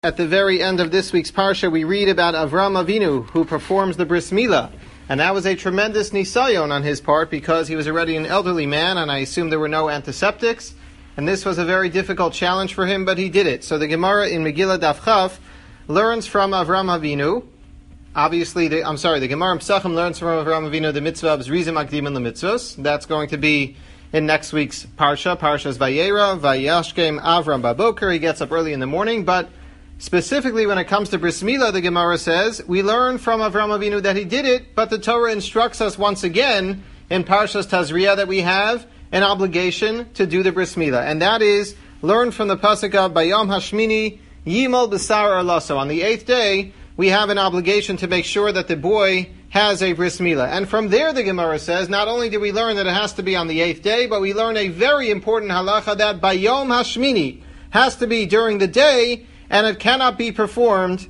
At the very end of this week's parsha, we read about Avram Avinu, who performs the bris milah. And that was a tremendous nisayon on his part because he was already an elderly man, and I assume there were no antiseptics. And this was a very difficult challenge for him, but he did it. So the Gemara in Megillah Daf Chaf learns from Avram Avinu. Obviously, the Gemara in Pesachim learns from Avram Avinu the mitzvah of Zrizim Akdimin LeMitzvos. That's going to be in next week's parsha. Parsha's Vayera, Vayashkem Avram Baboker. He gets up early in the morning, but specifically, when it comes to bris milah, the Gemara says, we learn from Avram Avinu that he did it, but the Torah instructs us once again in Parshas Tazria that we have an obligation to do the bris milah. And that is, learn from the pasuk of Bayom Hashmini, Yimol B'sar Arlaso. On the 8th day, we have an obligation to make sure that the boy has a bris milah. And from there, the Gemara says, not only do we learn that it has to be on the 8th day, but we learn a very important halacha that Bayom Hashmini has to be during the day, and it cannot be performed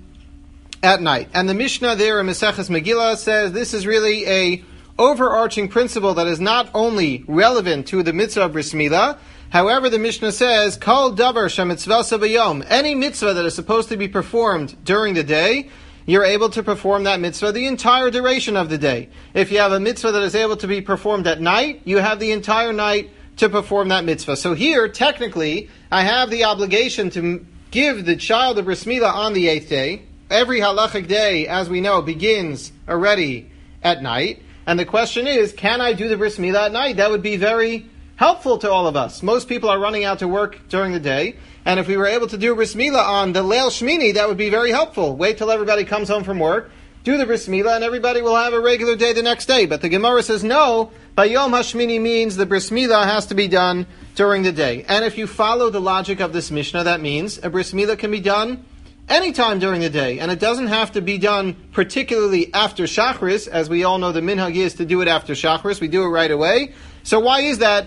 at night. And the Mishnah there in Maseches Megillah says this is really a overarching principle that is not only relevant to the mitzvah of bris milah. However, the Mishnah says, Kol davar shemitzvasa b'yom. Any mitzvah that is supposed to be performed during the day, you're able to perform that mitzvah the entire duration of the day. If you have a mitzvah that is able to be performed at night, you have the entire night to perform that mitzvah. So here, technically, I have the obligation to give the child the bris milah on the 8th day. Every halachic day, as we know, begins already at night. And the question is, can I do the bris milah at night? That would be very helpful to all of us. Most people are running out to work during the day. And if we were able to do bris milah on the Leil Shmini, that would be very helpful. Wait till everybody comes home from work, do the bris milah, and everybody will have a regular day the next day. But the Gemara says, no, Bayom Hashmini means the bris milah has to be done during the day. And if you follow the logic of this Mishnah, that means a bris milah can be done anytime during the day. And it doesn't have to be done particularly after Shachris. As we all know, the minhag is to do it after Shachris. We do it right away. So why is that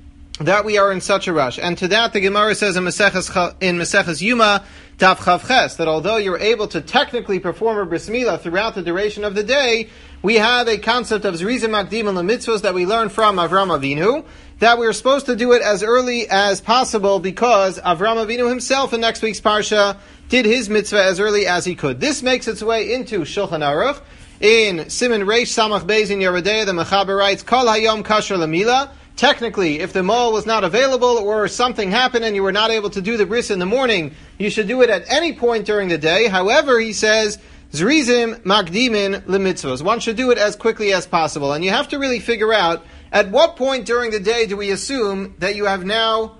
we are in such a rush? And to that, the Gemara says in Maseches Yuma, Daf Chav Ches, that although you're able to technically perform a bris milah throughout the duration of the day, we have a concept of Zrizim Akdim and LeMitzvos that we learn from Avram Avinu, that we're supposed to do it as early as possible because Avram Avinu himself in next week's Parsha did his mitzvah as early as he could. This makes its way into Shulchan Aruch. In Siman Reish Samach Beis in Yeridea, the Mechaber writes, Kol Hayom Kasher Lamila. Technically, if the mall was not available or something happened and you were not able to do the bris in the morning, you should do it at any point during the day. However, he says, Zrizim Makdimin LeMitzvos. One should do it as quickly as possible. And you have to really figure out at what point during the day do we assume that you have now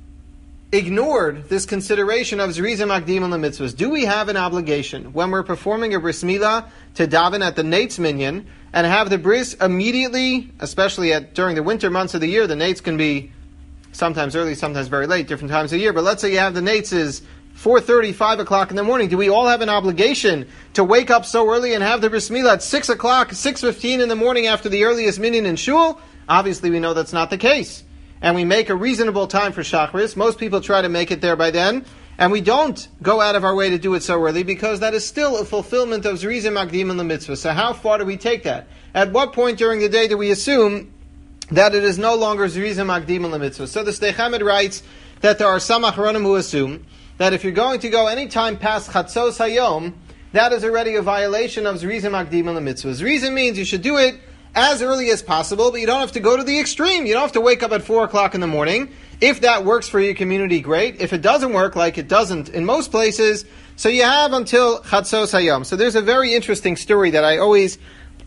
ignored this consideration of Zrizim Akdimin LeMitzvos. Do we have an obligation when we're performing a bris milah to daven at the Nates Minyan and have the bris immediately, especially during the winter months of the year? The Nates can be sometimes early, sometimes very late, different times of the year. But let's say you have the Nates is 4:30, 5 o'clock in the morning. Do we all have an obligation to wake up so early and have the bris milah at 6 o'clock, 6:15 in the morning after the earliest minyan in shul? Obviously, we know that's not the case. And we make a reasonable time for Shachris. Most people try to make it there by then. And we don't go out of our way to do it so early because that is still a fulfillment of Zrizim Akdim and LeMitzvah. So how far do we take that? At what point during the day do we assume that it is no longer Zrizim Akdim and LeMitzvah? So the Sdei Chamed writes that there are some Achronim who assume that if you're going to go any time past Chatzos Hayom, that is already a violation of Zrizim Akdim and LeMitzvah. Zrizim means you should do it as early as possible, but you don't have to go to the extreme. You don't have to wake up at 4 o'clock in the morning. If that works for your community, great. If it doesn't work, like it doesn't in most places, so you have until Chatzos Hayom. So there's a very interesting story that I always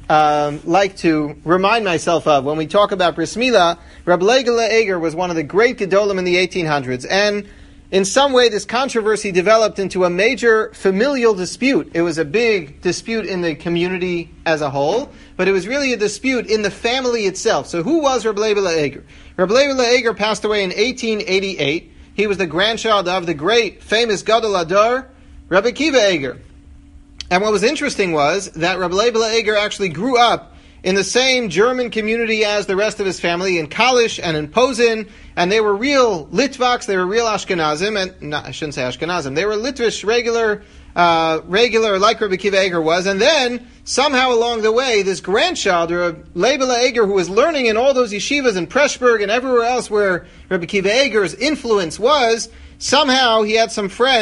like to remind myself of when we talk about bris milah. Reb Leger Eger was one of the great Gedolim in the 1800s, and in some way this controversy developed into a major familial dispute. It was a big dispute in the community as a whole, but it was really a dispute in the family itself. So who was Reb Leger Eger? Reb Leger Eger passed away in 1888. He was the grandchild of the great, famous Gadol Adar, Rabbi Akiva Eger. And what was interesting was that Reb Leger Eger actually grew up in the same German community as the rest of his family, in Kalish and in Posen, and they were real Litvaks, they were real Ashkenazim, and no, I shouldn't say Ashkenazim, they were Litvish, regular like Rabbi Akiva Eger was, and then somehow along the way, this grandchild, Rabbi Leger Eger, who was learning in all those yeshivas in Preshburg and everywhere else where Rabbi Akiva Eger's influence was, somehow he had some friends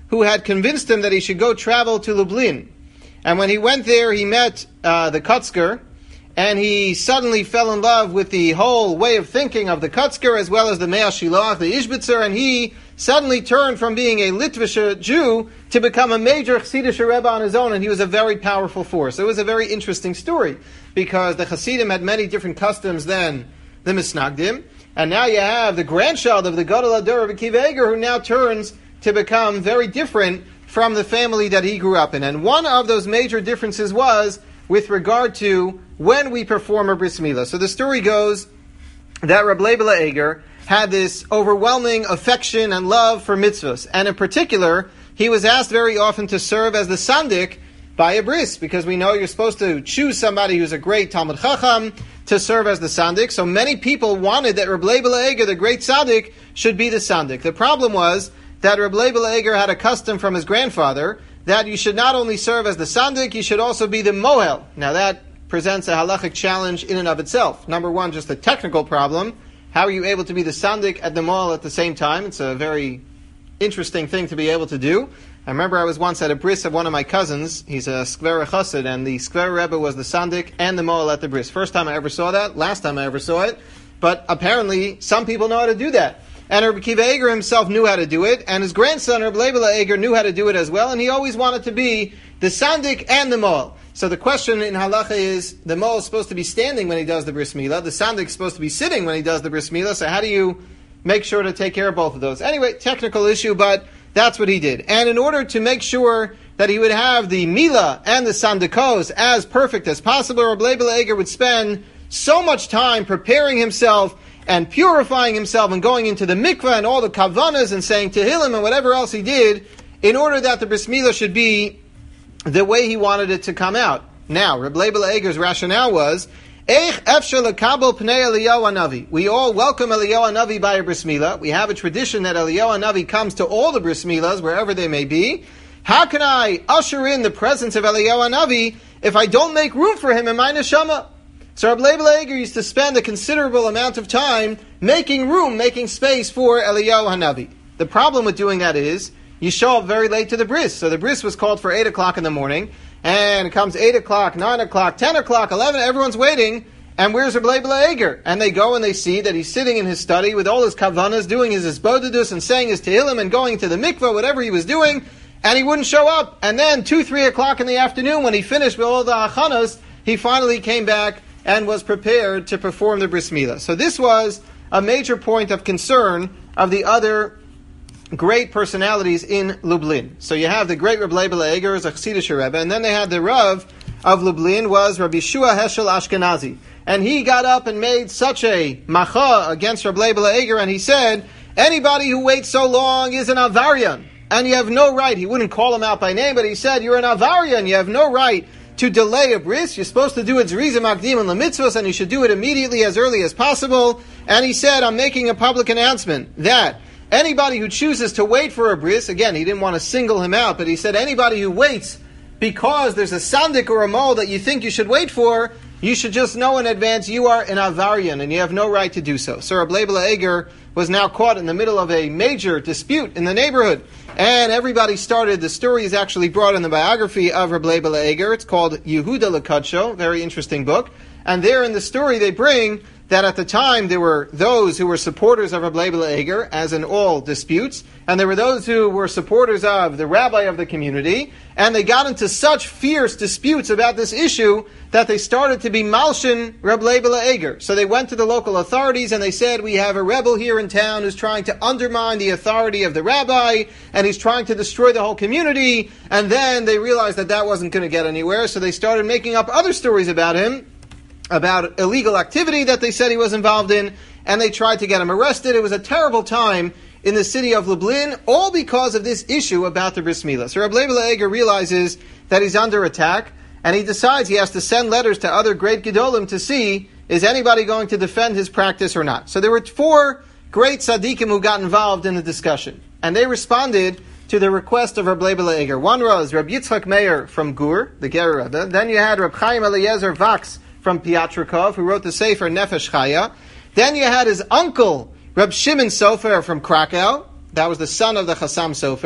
who had convinced him that he should go travel to Lublin. And when he went there, he met the Kotzker, and he suddenly fell in love with the whole way of thinking of the Kotzker as well as the Mea Shiloach, the Ishbitzer, and he suddenly turned from being a Litvish Jew to become a major Chassidish Rebbe on his own, and he was a very powerful force. It was a very interesting story, because the Chassidim had many different customs than the Misnagdim, and now you have the grandchild of the Gadol Hador, Rabbi Akiva Eiger, who now turns to become very different from the family that he grew up in. And one of those major differences was with regard to when we perform a bris milah. So the story goes that Rabbi Leibele Eiger had this overwhelming affection and love for mitzvahs. And in particular, he was asked very often to serve as the sandik by a bris, because we know you're supposed to choose somebody who's a great Talmud Chacham to serve as the sandik. So many people wanted that Rabbi Leibele Eiger, the great tzaddik, should be the sandik. The problem was that Rabbi Leibele Eiger had a custom from his grandfather that you should not only serve as the sandik, you should also be the mohel. Now that presents a halachic challenge in and of itself. Number one, just a technical problem. How are you able to be the sandik at the mohel at the same time? It's a very interesting thing to be able to do. I remember I was once at a bris of one of my cousins. He's a Skvera Chassid, and the Skvera Rebbe was the sandik and the mohel at the bris. First time I ever saw that, last time I ever saw it, but apparently some people know how to do that. And Rabbi Akiva Eiger himself knew how to do it, and his grandson, Rabbi Leibele Eiger, knew how to do it as well, and he always wanted to be the sandik and the mohel. So the question in halacha is, the mohel is supposed to be standing when he does the bris milah, the sandik is supposed to be sitting when he does the bris milah, so how do you make sure to take care of both of those? Anyway, technical issue, but that's what he did. And in order to make sure that he would have the milah and the sandikos as perfect as possible, Rabbi Leibele Eiger would spend so much time preparing himself and purifying himself and going into the mikveh and all the kavanas and saying Tehillim and whatever else he did in order that the bris milah should be the way he wanted it to come out. Now, Rabbi Leibele Eiger's rationale was, Eich efshar lekabel pnei Eliyahu Hanavi. We all welcome Eliyahu Hanavi by a bris milah. We have a tradition that Eliyahu Hanavi comes to all the bris milahs, wherever they may be. How can I usher in the presence of Eliyahu Hanavi if I don't make room for him in my neshama? So Rabbi Leibele Eiger used to spend a considerable amount of time making room, making space for Eliyahu Hanavi. The problem with doing that is, you show up very late to the bris. So the bris was called for 8 o'clock in the morning, and it comes 8 o'clock, 9 o'clock, 10 o'clock, 11, everyone's waiting, and where's Rabbi Leibele Eiger? And they go and they see that he's sitting in his study with all his kavanas, doing his isbodedus and saying his tehillim and going to the mikveh, whatever he was doing, and he wouldn't show up. And then 2, 3 o'clock in the afternoon, when he finished with all the achanas, he finally came back and was prepared to perform the bris milah. So this was a major point of concern of the other great personalities in Lublin. So you have the great Rabbi Leibele Eiger as a Chassidish Rebbe, and then they had the Rav of Lublin was Rabbi Shua Heschel Ashkenazi. And he got up and made such a macha against Rabbi Leibele Eiger, and he said, anybody who waits so long is an avarian, and you have no right. He wouldn't call him out by name, but he said, you're an avarian, you have no right to delay a bris. You're supposed to do it zriza makdim and lemitzvos, and you should do it immediately as early as possible. And he said, I'm making a public announcement that anybody who chooses to wait for a bris, again, he didn't want to single him out, but he said anybody who waits because there's a sandik or a mole that you think you should wait for, you should just know in advance you are an avarian and you have no right to do so. So Rabbi Leibele Eiger was now caught in the middle of a major dispute in the neighborhood. And everybody started, the story is actually brought in the biography of Rabbi Leibele Eiger. It's called Yehuda Lekadsho, very interesting book. And there in the story they bring that at the time there were those who were supporters of Rabbi Leibele Eiger, as in all disputes, and there were those who were supporters of the rabbi of the community, and they got into such fierce disputes about this issue that they started to be malshin Rabbi Leibele Eiger. So they went to the local authorities and they said, we have a rebel here in town who's trying to undermine the authority of the rabbi, and he's trying to destroy the whole community. And then they realized that that wasn't going to get anywhere, so they started making up other stories about him, about illegal activity that they said he was involved in, and they tried to get him arrested. It was a terrible time in the city of Lublin, all because of this issue about the bris milah. So Rabbi Leibele Eiger realizes that he's under attack, and he decides he has to send letters to other great gedolim to see, is anybody going to defend his practice or not? So there were 4 great tzaddikim who got involved in the discussion, and they responded to the request of Rabbi Leibele Eiger. One was Rabbi Yitzchak Meir from Gur, the Ger Rebbe. Then you had Rabbi Chaim Eliezer Vaks from Piatrikov, who wrote the Sefer Nefesh Chaya. Then you had his uncle, Reb Shimon Sofer from Krakow. That was the son of the Chassam Sofer.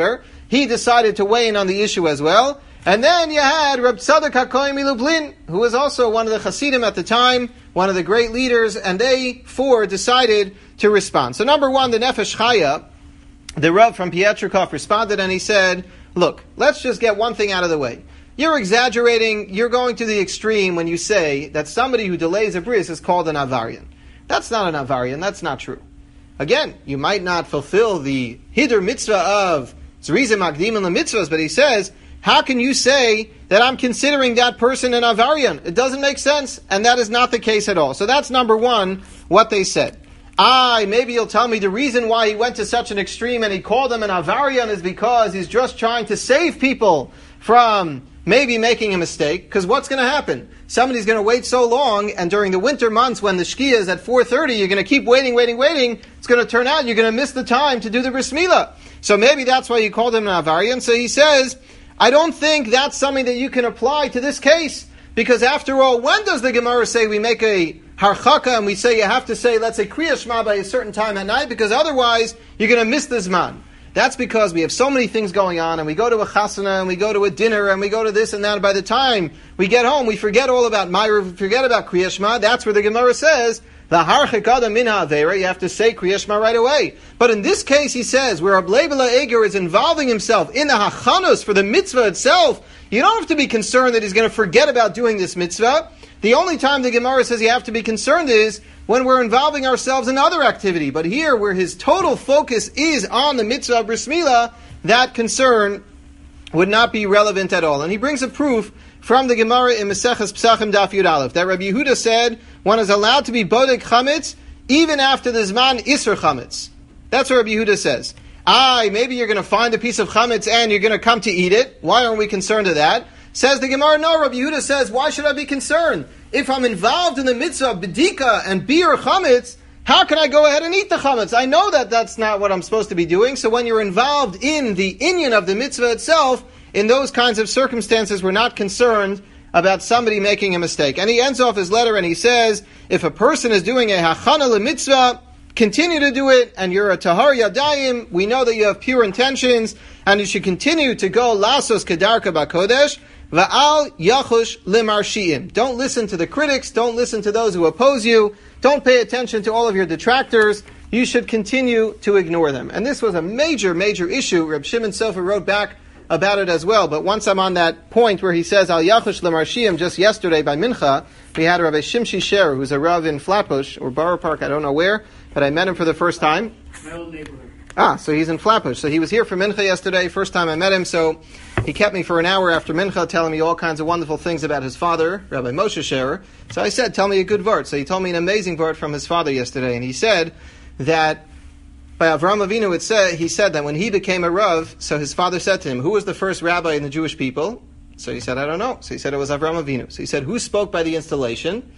he decided to weigh in on the issue as well. And then you had Reb Tzadok HaKohen Milublin, who was also one of the Hasidim at the time, one of the great leaders, and they four decided to respond. So number one, the Nefesh Chaya, the Rav from Pietrikov, responded and he said, look, let's just get one thing out of the way. You're exaggerating, you're going to the extreme when you say that somebody who delays a bris is called an Avarian. That's not an Avarian, that's not true. Again, you might not fulfill the Hidur mitzvah of Zrizim Makdim and the mitzvahs, but he says, how can you say that I'm considering that person an Avarian? It doesn't make sense, and that is not the case at all. So that's number one, what they said. Maybe you'll tell me the reason why he went to such an extreme and he called him an Avarian is because he's just trying to save people from maybe making a mistake, because what's going to happen? Somebody's going to wait so long, and during the winter months when the Shkia is at 4:30, you're going to keep waiting. It's going to turn out you're going to miss the time to do the Bris Milah. So maybe that's why you called him an Avarian. So he says, I don't think that's something that you can apply to this case, because after all, when does the Gemara say we make a harchaka and we say you have to say, let's say Kriya Shema by a certain time at night, because otherwise you're going to miss the Zman. That's because we have so many things going on, and we go to a chasana, and we go to a dinner, and we go to this and that, and by the time we get home, we forget all about Ma'ariv, we forget about Kriya Shema. That's where the Gemara says, the harchik adam min ha'avera, you have to say Kriya Shema right away. But in this case, he says, where Ablei B'la Eger is involving himself in the hachanos for the mitzvah itself, you don't have to be concerned that he's going to forget about doing this mitzvah. The only time the Gemara says you have to be concerned is when we're involving ourselves in other activity. But here, where his total focus is on the mitzvah of Bris Milah, that concern would not be relevant at all. And he brings a proof from the Gemara in Maseches Pesachim Daf Yud Aleph that Rabbi Yehuda said one is allowed to be bodek chametz even after the Zman Isser chametz. That's what Rabbi Yehuda says. Maybe you're going to find a piece of chametz and you're going to come to eat it. Why aren't we concerned of that? Says the Gemara, no, Rabbi Yehuda says, why should I be concerned? If I'm involved in the mitzvah of bedika and beer chametz, how can I go ahead and eat the chametz? I know that that's not what I'm supposed to be doing. So when you're involved in the inyan of the mitzvah itself, in those kinds of circumstances, we're not concerned about somebody making a mistake. And he ends off his letter and he says, if a person is doing a hachana l'mitzvah, continue to do it, and you're a tahar yadayim, we know that you have pure intentions, and you should continue to go lasos kedarka b'kodesh, va'al yachush limarshiim. Don't listen to the critics, don't listen to those who oppose you, don't pay attention to all of your detractors, you should continue to ignore them. And this was a major, major issue. Reb Shimon Sofer wrote back about it as well, but once I'm on that point where he says al yachush limarshiim, just yesterday by Mincha, we had Rabbi Shimshi Sher, who's a Rav in Flatbush, or Borough Park, I don't know where, but I met him for the first time. My old neighborhood. So he's in Flatbush. So he was here for Mincha yesterday, first time I met him, so he kept me for an hour after Mincha telling me all kinds of wonderful things about his father, Rabbi Moshe Scherer. So I said, tell me a good vart. So he told me an amazing vart from his father yesterday, and he said that by Avraham Avinu, he said that when he became a Rav, so his father said to him, who was the first rabbi in the Jewish people? So he said, I don't know. So he said it was Avraham Avinu. So he said, who spoke by the installation?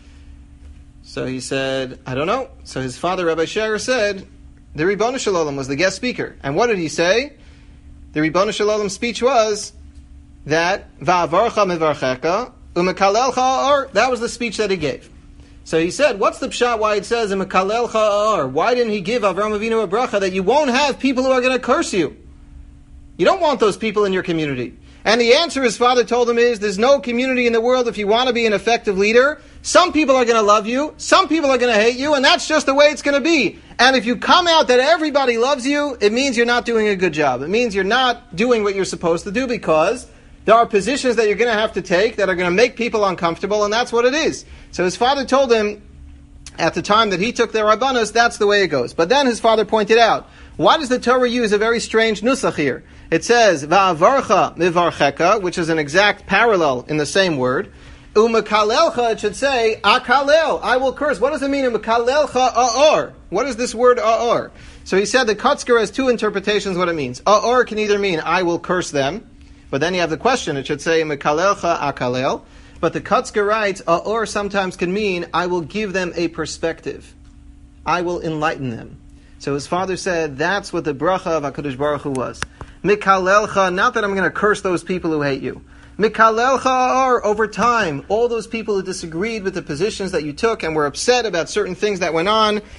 So he said, I don't know. So his father, Rabbi Scherer, said, the Ribono Shel Olam was the guest speaker. And what did he say? The Ribono Shel Olam speech was that, Va'avarcha mevarcheka, u'mekalelcha ha'or. That was the speech that he gave. So he said, what's the pshat why it says, u'mekalelcha ha'or? Why didn't he give Avraham Avinu a bracha that you won't have people who are going to curse you? You don't want those people in your community. And the answer his father told him is, there's no community in the world if you want to be an effective leader. Some people are going to love you, some people are going to hate you, and that's just the way it's going to be. And if you come out that everybody loves you, it means you're not doing a good job. It means you're not doing what you're supposed to do, because there are positions that you're going to have to take that are going to make people uncomfortable, and that's what it is. So his father told him, at the time that he took their Rabbanos, that's the way it goes. But then his father pointed out, why does the Torah use a very strange nusach here? It says, Va'avarcha mivarcheka, which is an exact parallel in the same word. U'mekalelcha, it should say, akalel, I will curse. What does it mean, u'mekalelcha a'or? What is this word a'or? So he said the Kotzker has two interpretations what it means. A'or can either mean, I will curse them, but then you have the question, it should say, u'mekalelcha akalel. But the Kotzker writes, A'or sometimes can mean, I will give them a perspective. I will enlighten them. So his father said, that's what the bracha of HaKadosh Baruch Hu was. Mikalelcha, not that I'm going to curse those people who hate you. Mikalelcha are, over time, all those people who disagreed with the positions that you took and were upset about certain things that went on,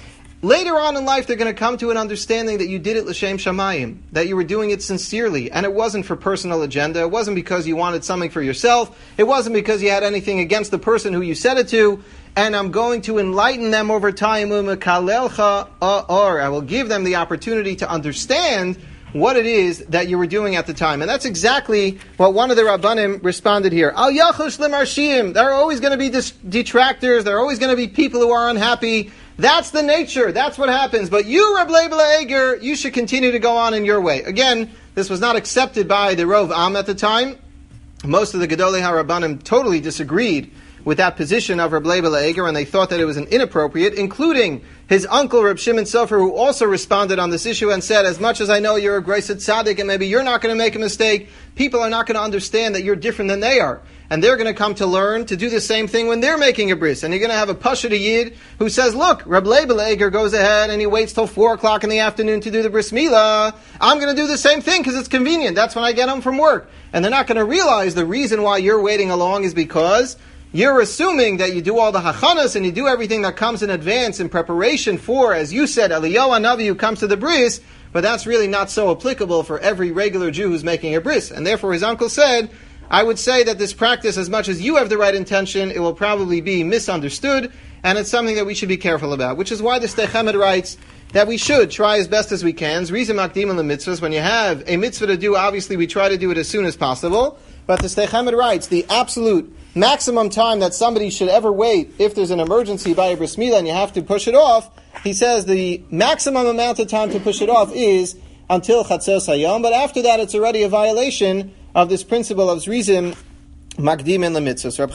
Later on in life, they're going to come to an understanding that you did it l'shem shamayim, that you were doing it sincerely, and it wasn't for personal agenda. It wasn't because you wanted something for yourself. It wasn't because you had anything against the person who you said it to. And I'm going to enlighten them over time. I will give them the opportunity to understand what it is that you were doing at the time. And that's exactly what one of the Rabbanim responded here. Al yachush lemarshim. There are always going to be detractors. There are always going to be people who are unhappy. That's the nature. That's what happens. But you, Reb Leib Le'eger, you should continue to go on in your way. Again, this was not accepted by the Rov Am at the time. Most of the Gedolei HaRabbanim totally disagreed with that position of Reb Leib Le'eger, and they thought that it was an inappropriate, including his uncle Reb Shimon Sofer, who also responded on this issue and said, as much as I know you're a Greiset Tzaddik and maybe you're not going to make a mistake, people are not going to understand that you're different than they are. And they're going to come to learn to do the same thing when they're making a bris. And you're going to have a Pashut Yid who says, look, Reb Leib Le'eger goes ahead and he waits till 4 o'clock in the afternoon to do the bris milah. I'm going to do the same thing because it's convenient. That's when I get home from work. And they're not going to realize the reason why you're waiting along is because you're assuming that you do all the hachanas and you do everything that comes in advance in preparation for, as you said, Eliyahu Hanavi who comes to the bris, but that's really not so applicable for every regular Jew who's making a bris. And therefore his uncle said, I would say that this practice, as much as you have the right intention, it will probably be misunderstood, and it's something that we should be careful about, which is why the Sdei Chemed writes that we should try as best as we can. Zrizim makdim in the mitzvahs. When you have a mitzvah to do, obviously we try to do it as soon as possible, but the Sdei Chemed writes the absolute maximum time that somebody should ever wait if there's an emergency by a bris milah and you have to push it off, he says the maximum amount of time to push it off is until Chatzos Hayom, but after that it's already a violation of this principle of Zrizim Makdim in the Mitzvahs.